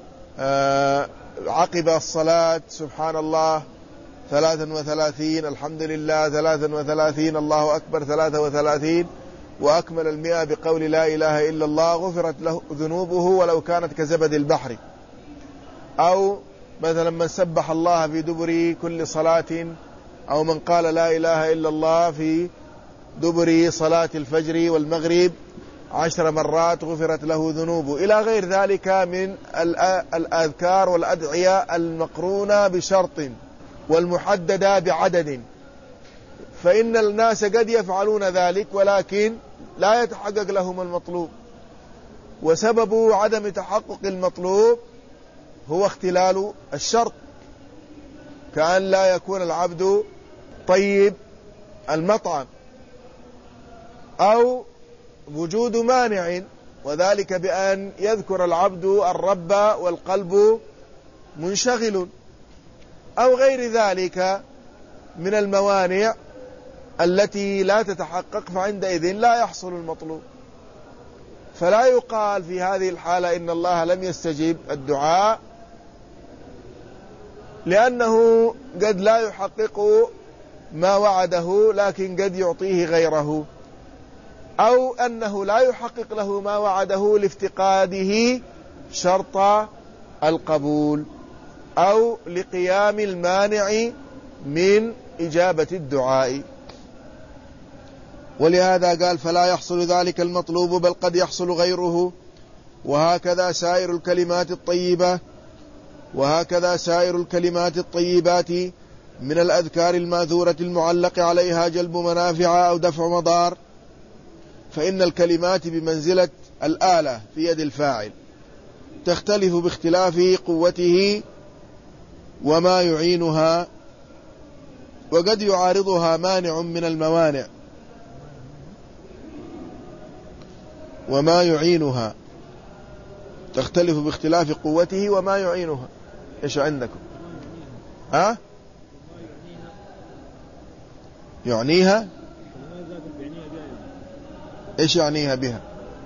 عقب الصلاة سبحان الله 33، الحمد لله 33، الله أكبر 33، وأكمل 100 بقول لا إله إلا الله، غفرت له ذنوبه ولو كانت كزبد البحر. أو مثلا من سبح الله في دبر كل صلاة، أو من قال لا إله إلا الله في دبر صلاة الفجر والمغرب 10 مرات غفرت له ذنوبه، إلى غير ذلك من الأذكار والأدعية المقرونة بشرط والمحددة بعدد. فإن الناس قد يفعلون ذلك ولكن لا يتحقق لهم المطلوب، وسبب عدم تحقق المطلوب هو اختلال الشرط، كأن لا يكون العبد طيب المطعم، أو وجود مانع، وذلك بأن يذكر العبد الرب والقلب منشغل، أو غير ذلك من الموانع التي لا تتحقق، فعندئذ لا يحصل المطلوب. فلا يقال في هذه الحالة إن الله لم يستجب الدعاء، لأنه قد لا يحقق ما وعده لكن قد يعطيه غيره، أو أنه لا يحقق له ما وعده لافتقاده شرط القبول، أو لقيام المانع من إجابة الدعاء. ولهذا قال فلا يحصل ذلك المطلوب بل قد يحصل غيره. وهكذا سائر الكلمات الطيبات من الأذكار الماثورة المعلق عليها جلب منافع أو دفع مضار. فإن الكلمات بمنزلة الآلة في يد الفاعل، تختلف باختلاف قوته وما يعينها، وقد يعارضها مانع من الموانع، وما يعينها تختلف باختلاف قوته وما يعينها. إيش عندكم؟ يعنيها؟ إيش يعنيها بها؟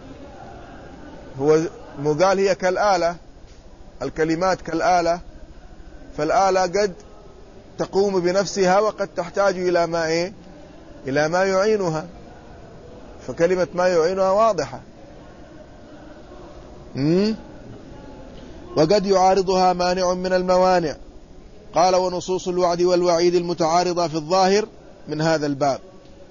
هو قال هي كالآلة، الكلمات كالآلة، فالآلة قد تقوم بنفسها وقد تحتاج إلى ما إلى ما يعينها، فكلمة ما يعينها واضحة. وقد يعارضها مانع من الموانع. قال ونصوص الوعد والوعيد المتعارضة في الظاهر من هذا الباب،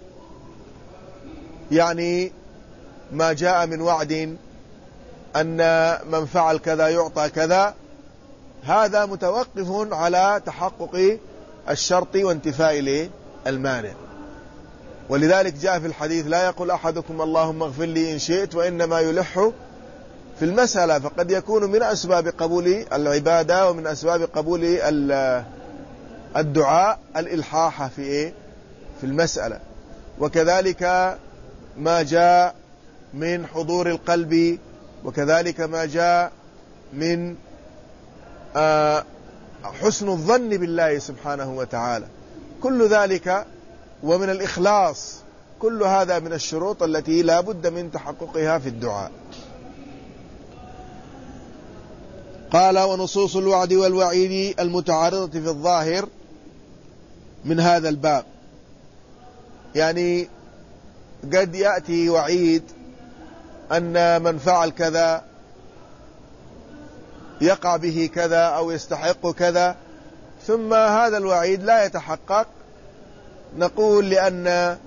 يعني ما جاء من وعد أن من فعل كذا يعطى كذا، هذا متوقف على تحقق الشرط وانتفاء المانع. ولذلك جاء في الحديث لا يقول أحدكم اللهم اغفر لي إن شئت، وإنما يلح في المسألة، فقد يكون من أسباب قبول العبادة ومن أسباب قبول الدعاء الإلحاح في المسألة. وكذلك ما جاء من حضور القلب، وكذلك ما جاء من حسن الظن بالله سبحانه وتعالى، كل ذلك ومن الإخلاص، كل هذا من الشروط التي لا بد من تحققها في الدعاء. قال ونصوص الوعد والوعيد المتعارضة في الظاهر من هذا الباب، يعني قد يأتي وعيد أن من فعل كذا يقع به كذا أو يستحق كذا، ثم هذا الوعيد لا يتحقق، نقول لأن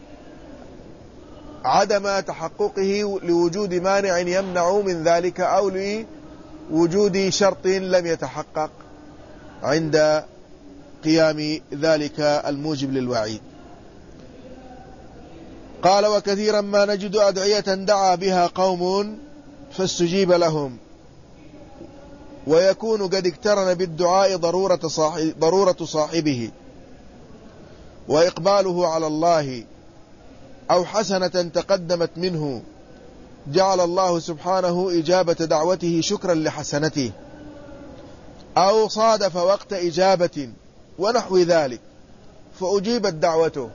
عدم تحققه لوجود مانع يمنع من ذلك، أو لوجود شرط لم يتحقق عند قيام ذلك الموجب للوعيد. قال وكثيرا ما نجد أدعية دعا بها قوم فاستجيب لهم، ويكون قد اقترن بالدعاء ضرورة صاحبه وإقباله على الله، أو حسنة تقدمت منه جعل الله سبحانه إجابة دعوته شكرا لحسنته، أو صادف وقت إجابة ونحو ذلك فأجيبت دعوته،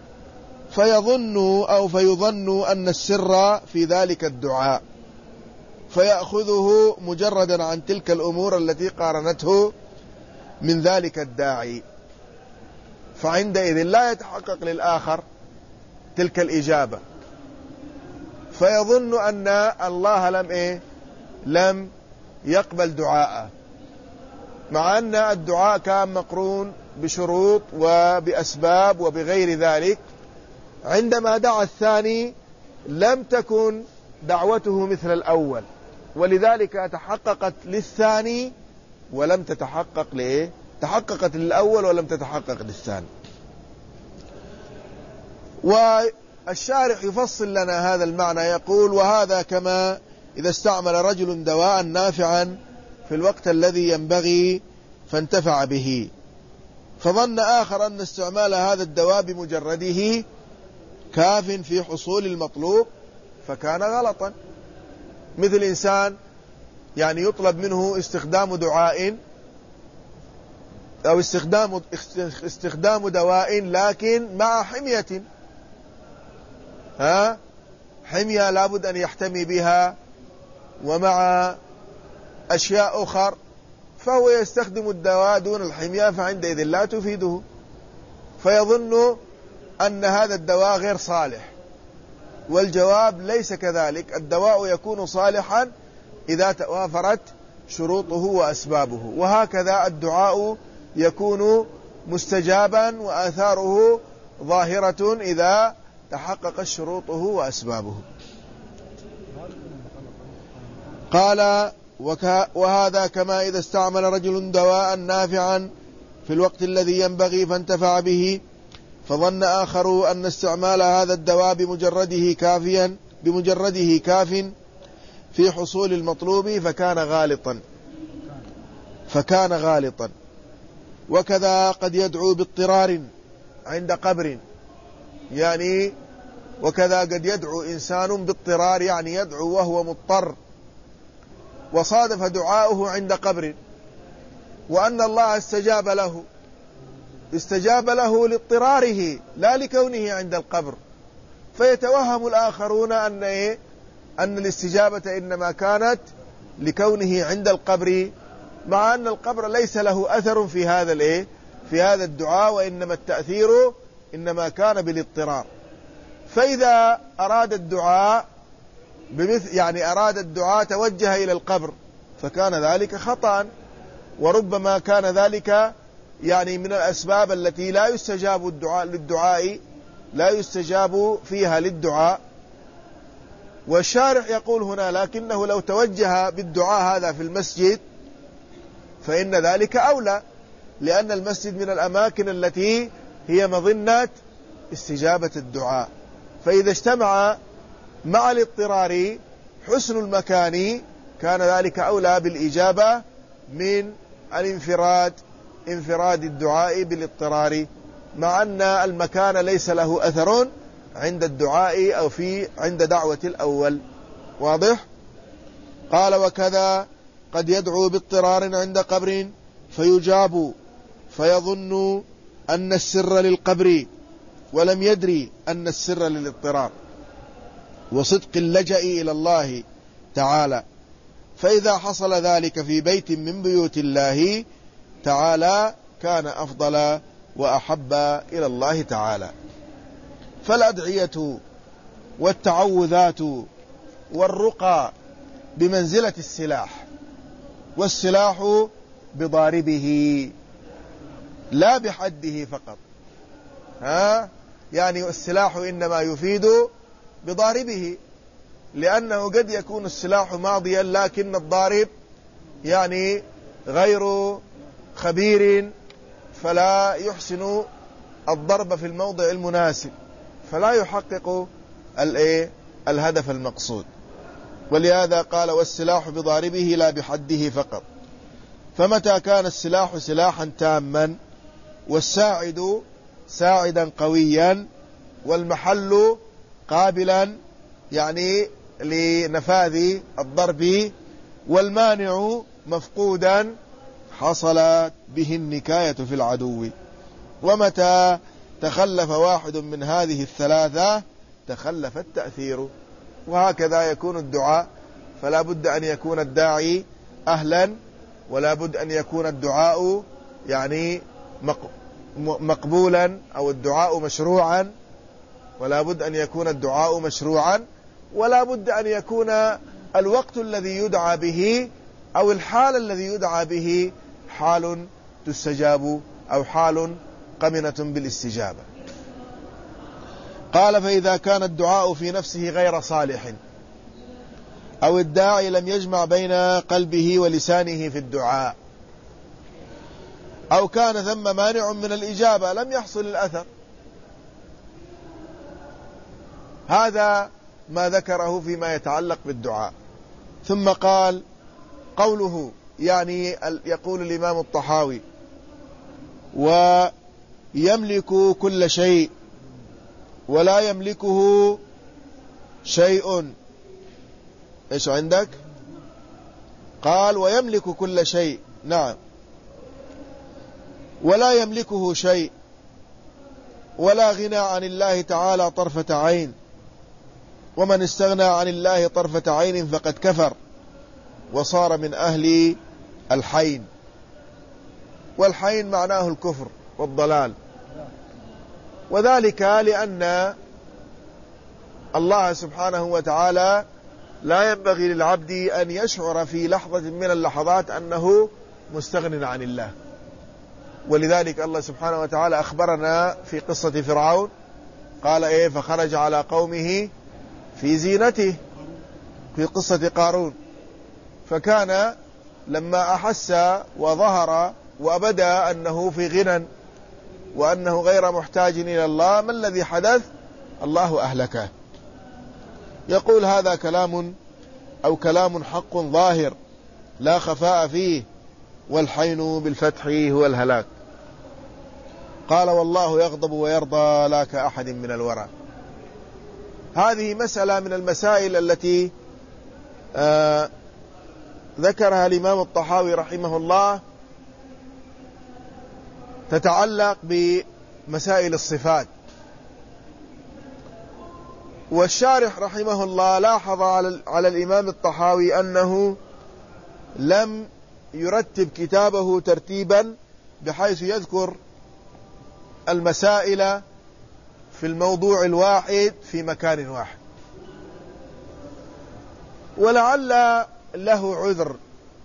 فيظن أن السر في ذلك الدعاء، فيأخذه مجردا عن تلك الأمور التي قارنته من ذلك الداعي، فعندئذ لا يتحقق للآخر تلك الإجابة، فيظن أن الله لم يقبل دعاءه، مع أن الدعاء كان مقرون بشروط وبأسباب وبغير ذلك. عندما دعا الثاني لم تكن دعوته مثل الأول، ولذلك تحققت للثاني ولم تتحقق تحققت للأول ولم تتحقق للثاني. والشارح يفصل لنا هذا المعنى، يقول: وهذا كما إذا استعمل رجل دواء نافعا في الوقت الذي ينبغي فانتفع به، فظن آخر أن استعمال هذا الدواء بمجرده كاف في حصول المطلوب فكان غلطا. مثل إنسان يطلب منه استخدام دعاء أو استخدام دواء لكن مع حمية، حمية لابد أن يحتمي بها ومع أشياء أخر، فهو يستخدم الدواء دون الحمية، فعندئذ لا تفيده، فيظن أن هذا الدواء غير صالح، والجواب ليس كذلك. الدواء يكون صالحا إذا توافرت شروطه وأسبابه، وهكذا الدعاء يكون مستجابا وآثاره ظاهرة إذا تحقق شروطه وأسبابه. قال: وهذا كما إذا استعمل رجل دواء نافعا في الوقت الذي ينبغي فانتفع به، فظن آخر أن استعمال هذا الدواء بمجرده كاف في حصول المطلوب فكان غالطا. وكذا قد يدعو باضطرار عند قبر، وكذا قد يدعو إنسان باضطرار، يدعو وهو مضطر، وصادف دعاؤه عند قبر، وأن الله استجاب له لاضطراره لا لكونه عند القبر، فيتوهم الآخرون أن الاستجابة إنما كانت لكونه عند القبر، مع أن القبر ليس له أثر في هذا الدعاء، وإنما التأثير إنما كان بالاضطرار. فإذا أراد الدعاء أراد الدعاء توجه إلى القبر فكان ذلك خطأ، وربما كان ذلك من الأسباب التي لا يستجاب فيها للدعاء. والشارح يقول هنا: لكنه لو توجه بالدعاء هذا في المسجد فإن ذلك أولى، لأن المسجد من الأماكن التي هي مظنة استجابة الدعاء، فإذا اجتمع مع الاضطرار حسن المكان كان ذلك أولى بالإجابة من انفراد الدعاء بالاضطرار، مع أن المكان ليس له أثر عند الدعاء أو عند دعوة الأول. واضح؟ قال: وكذا قد يدعو باضطرار عند قبر فيجاب، فيظن أن السر للقبر ولم يدري أن السر للاضطرار وصدق اللجأ إلى الله تعالى، فإذا حصل ذلك في بيت من بيوت الله تعالى كان أفضل وأحب إلى الله تعالى. فالأدعية والتعوذات والرقى بمنزلة السلاح، والسلاح بضاربه لا بحده فقط، السلاح إنما يفيد بضاربه، لأنه قد يكون السلاح ماضيا لكن الضارب غير خبير فلا يحسن الضرب في الموضع المناسب، فلا يحقق الهدف المقصود. ولهذا قال: والسلاح بضاربه لا بحده فقط. فمتى كان السلاح سلاحا تاما، والساعد ساعدا قويا، والمحل قابلا لنفاذ الضرب، والمانع مفقودا حصلت به النكاية في العدو. ومتى تخلف واحد من هذه الثلاثة تخلف التأثير. وهكذا يكون الدعاء، فلا بد أن يكون الداعي أهلا، ولا بد أن يكون الدعاء يعني مقبولا، أو الدعاء مشروعا، ولا بد أن يكون الدعاء مشروعا، ولا بد أن يكون الوقت الذي يدعى به أو الحال الذي يدعى به حال تستجاب أو حال قمنة بالاستجابة. قال: فإذا كان الدعاء في نفسه غير صالح، أو الداعي لم يجمع بين قلبه ولسانه في الدعاء، أو كان ثم مانع من الإجابة لم يحصل الأثر. هذا ما ذكره فيما يتعلق بالدعاء. ثم قال: قوله يعني يقول الإمام الطحاوي: ويملك كل شيء ولا يملكه شيء. إيش عندك؟ قال: ويملك كل شيء، نعم، ولا يملكه شيء، ولا غنى عن الله تعالى طرفة عين، ومن استغنى عن الله طرفة عين فقد كفر وصار من أهل الحين. والحين معناه الكفر والضلال، وذلك لأن الله سبحانه وتعالى لا ينبغي للعبد أن يشعر في لحظة من اللحظات أنه مستغن عن الله. ولذلك الله سبحانه وتعالى أخبرنا في قصة فرعون، قال: إيه؟ فخرج على قومه في زينته، في قصة قارون. فكان لما أحس وظهر وأبدأ أنه في غنى وأنه غير محتاج إلى الله، ما الذي حدث؟ الله أهلكه. يقول: هذا كلام أو كلام حق ظاهر لا خفاء فيه، والحين بالفتح هو الهلاك. قال: والله يغضب ويرضى لا كأحد من الورى. هذه مسألة من المسائل التي ذكرها الإمام الطحاوي رحمه الله، تتعلق بمسائل الصفات. والشارح رحمه الله لاحظ على الإمام الطحاوي أنه لم يرتب كتابه ترتيبا بحيث يذكر المسائل في الموضوع الواحد في مكان واحد، ولعل له عذر.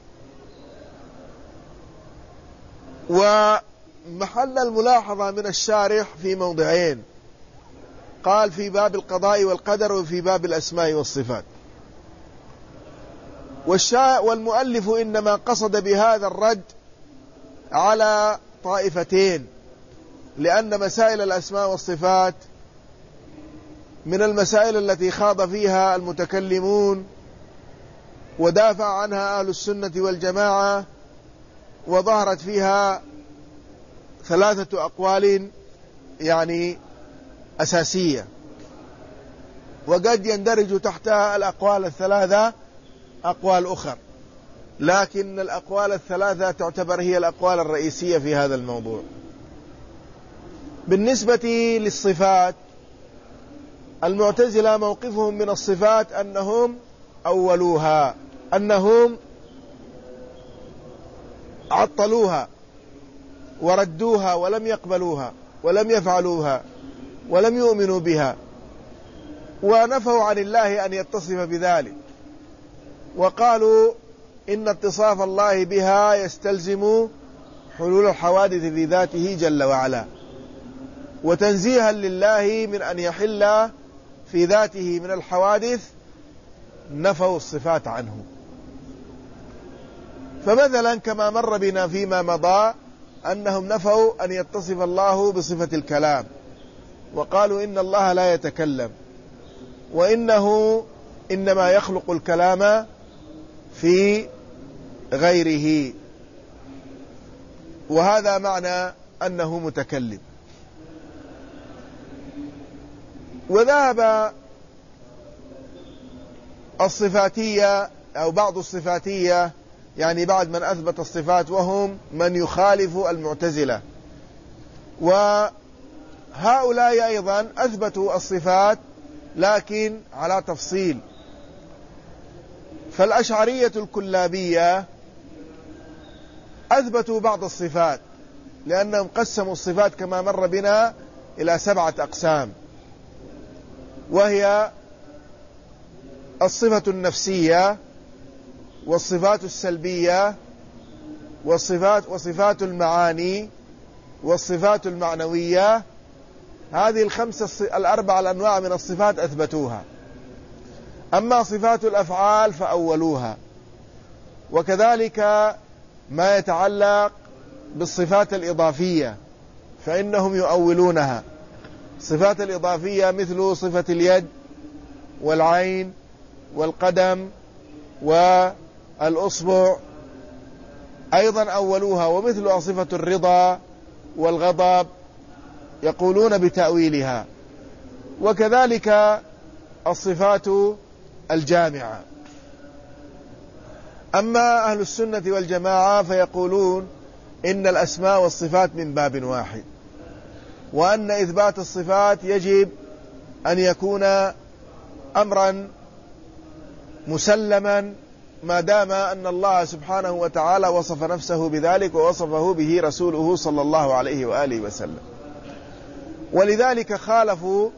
ومحل الملاحظة من الشارح في موضعين، قال: في باب القضاء والقدر، وفي باب الأسماء والصفات. والمؤلف إنما قصد بهذا الرد على طائفتين، لأن مسائل الأسماء والصفات من المسائل التي خاض فيها المتكلمون ودافع عنها أهل السنة والجماعة، وظهرت فيها 3 أقوال يعني أساسية، وقد يندرج تحتها الأقوال 3 أقوال أخرى، لكن الأقوال 3 تعتبر هي الأقوال الرئيسية في هذا الموضوع. بالنسبة للصفات، المعتزلة موقفهم من الصفات أنهم أولوها، أنهم عطلوها وردوها ولم يقبلوها ولم يفعلوها ولم يؤمنوا بها، ونفوا عن الله أن يتصف بذلك، وقالوا إن اتصاف الله بها يستلزم حلول الحوادث في ذاته جل وعلا، وتنزيها لله من أن يحل في ذاته من الحوادث نفوا الصفات عنه. فمثلا كما مر بنا فيما مضى أنهم نفوا أن يتصف الله بصفة الكلام، وقالوا إن الله لا يتكلم، وإنه إنما يخلق الكلام في غيره، وهذا معنى أنه متكلم. وذهب الصفاتية أو بعض الصفاتية، يعني بعد من أثبت الصفات، وهم من يخالف المعتزلة. وهؤلاء أيضا أثبتوا الصفات لكن على تفصيل. فالأشعرية الكلابية أثبتوا بعض الصفات، لأنهم قسموا الصفات كما مر بنا إلى 7 أقسام، وهي الصفة النفسية، والصفات السلبية، وصفات المعاني، والصفات المعنوية. هذه الأربع الأنواع من الصفات أثبتوها. أما صفات الأفعال فأولوها، وكذلك ما يتعلق بالصفات الإضافية فإنهم يؤولونها. الصفات الإضافية مثل صفة اليد والعين والقدم والأصبع أيضا أولوها، ومثل صفة الرضا والغضب يقولون بتأويلها، وكذلك الصفات الجامعة. أما أهل السنة والجماعة فيقولون إن الأسماء والصفات من باب واحد، وأن إثبات الصفات يجب أن يكون أمرا مسلما ما دام أن الله سبحانه وتعالى وصف نفسه بذلك ووصفه به رسوله صلى الله عليه وآله وسلم. ولذلك خالفوا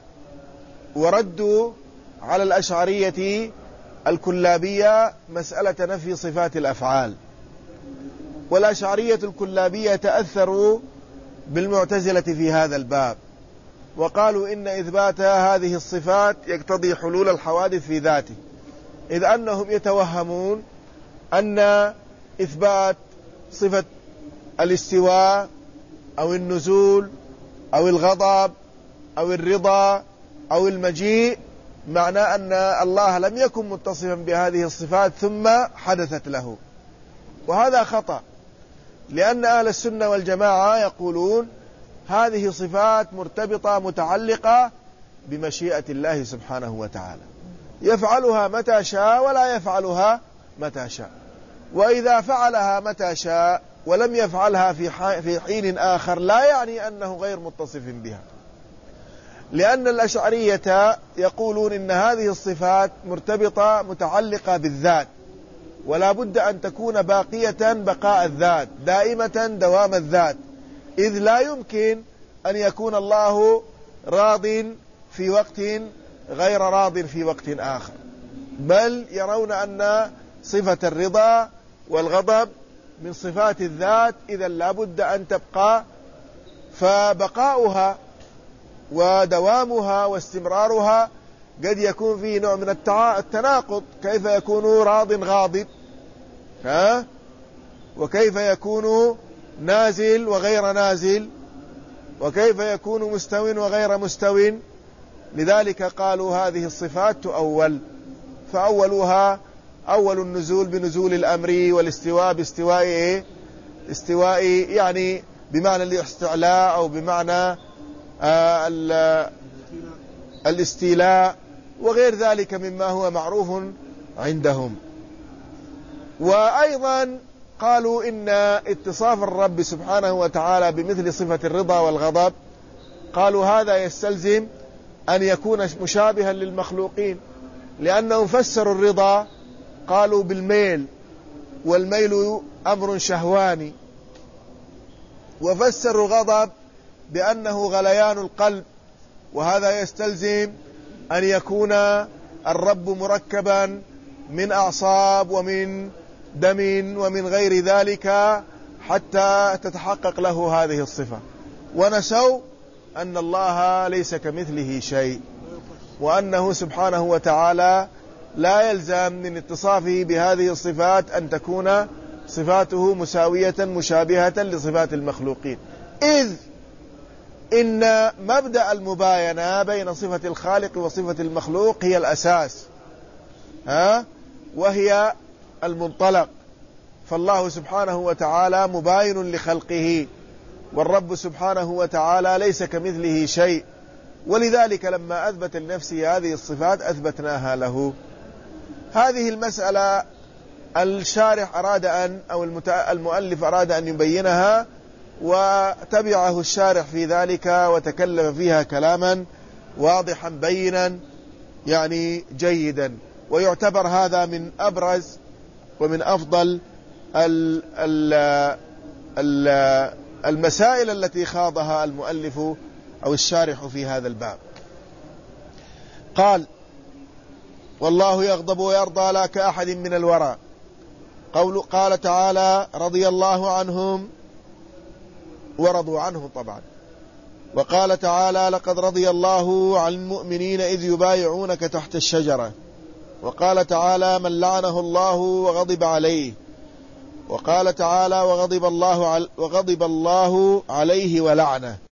وردوا على الأشعرية الكلابية مسألة نفي صفات الأفعال. والأشعرية الكلابية تأثروا بالمعتزلة في هذا الباب، وقالوا إن إثبات هذه الصفات يقتضي حلول الحوادث في ذاته، إذ أنهم يتوهمون أن إثبات صفة الاستواء أو النزول أو الغضب أو الرضا أو المجيء معناه أن الله لم يكن متصفا بهذه الصفات ثم حدثت له، وهذا خطأ. لأن أهل السنة والجماعة يقولون هذه صفات مرتبطة متعلقة بمشيئة الله سبحانه وتعالى، يفعلها متى شاء ولا يفعلها متى شاء، وإذا فعلها متى شاء ولم يفعلها في حين آخر لا يعني أنه غير متصف بها. لأن الأشعرية يقولون إن هذه الصفات مرتبطة متعلقة بالذات، ولا بد أن تكون باقية بقاء الذات، دائمة دوام الذات، إذ لا يمكن أن يكون الله راض في وقت غير راض في وقت آخر، بل يرون أن صفة الرضا والغضب من صفات الذات، إذا لا بد أن تبقى، فبقاؤها ودوامها واستمرارها قد يكون فيه نوع من التناقض. كيف يكون راض غاضب؟ وكيف يكون نازل وغير نازل؟ وكيف يكون مستو وغير مستو؟ لذلك قالوا هذه الصفات تؤول، فأولوها أول النزول بنزول الأمر، والاستواء باستواء استواء يعني بمعنى الاستعلاء أو بمعنى الاستيلاء وغير ذلك مما هو معروف عندهم. وأيضا قالوا إن اتصاف الرب سبحانه وتعالى بمثل صفة الرضا والغضب، قالوا هذا يستلزم أن يكون مشابها للمخلوقين، لأنهم فسروا الرضا قالوا بالميل، والميل أمر شهواني، وفسروا الغضب بأنه غليان القلب، وهذا يستلزم أن يكون الرب مركبا من أعصاب ومن دم ومن غير ذلك حتى تتحقق له هذه الصفة. ونسوا أن الله ليس كمثله شيء، وأنه سبحانه وتعالى لا يلزم من اتصافه بهذه الصفات أن تكون صفاته مساوية مشابهة لصفات المخلوقين، إذ إن مبدأ المباينة بين صفة الخالق وصفة المخلوق هي الأساس، وهي المنطلق. فالله سبحانه وتعالى مباين لخلقه، والرب سبحانه وتعالى ليس كمثله شيء، ولذلك لما أثبت لنفسه هذه الصفات أثبتناها له. هذه المسألة الشارح أراد أن أو المؤلف أراد أن يبينها، وتبعه الشارح في ذلك وتكلم فيها كلاما واضحا بينا يعني جيدا. ويعتبر هذا من أبرز ومن أفضل المسائل التي خاضها المؤلف أو الشارح في هذا الباب. قال: والله يغضب ويرضى لا كأحد من الورى. قال تعالى: رضي الله عنهم ورضوا عنه طبعا. وقال تعالى: لقد رضي الله عن المؤمنين إذ يبايعونك تحت الشجرة. وقال تعالى: من لعنه الله وغضب عليه. وقال تعالى: وغضب الله عليه ولعنه.